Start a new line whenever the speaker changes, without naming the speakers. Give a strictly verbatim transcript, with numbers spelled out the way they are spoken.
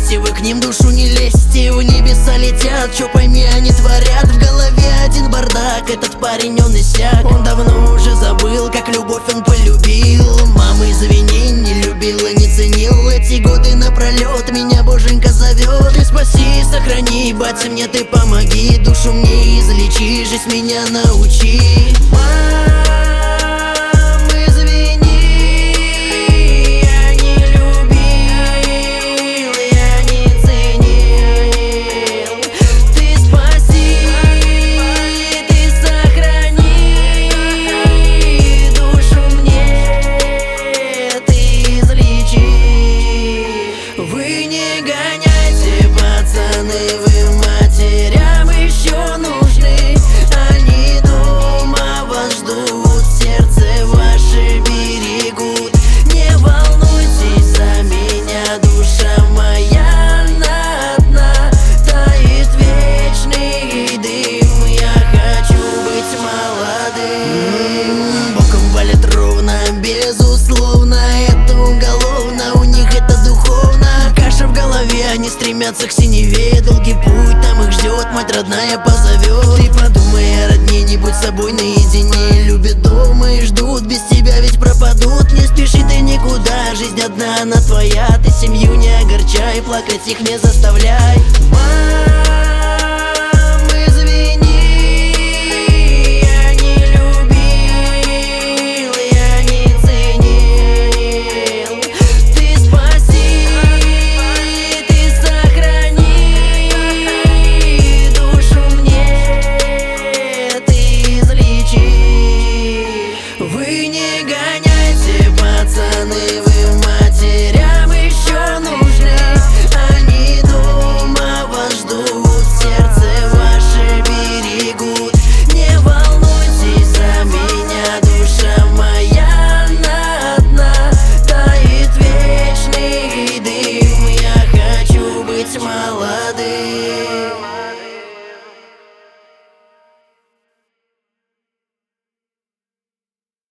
вместе, вы к ним душу не лезьте. В небеса летят, чё пойми, они творят. В голове один бардак, этот парень он иссяк. Он давно уже забыл, как любовь он полюбил. Мама, извини, не любил и не ценил. Эти годы напролет меня боженька зовет. Ты спаси, сохрани, батя, мне ты помоги. Душу мне излечи, жизнь меня научи. Вы матерям еще нужны, они дома вас ждут, сердце ваше берегут. Не волнуйтесь за меня, душа моя на дна, тает вечный дым. Я хочу быть молодым. Боком валит ровно, безусловно, это уголовно, у них это духовно. Каша в голове, они стремятся к синеве. Долгий путь, там их ждет, мать родная позовет. Ты подумай о родне, не будь с собой наедине. Любят дома и ждут, без тебя ведь пропадут. Не спеши ты никуда, жизнь одна, она твоя. Ты семью не огорчай, плакать их не заставляй.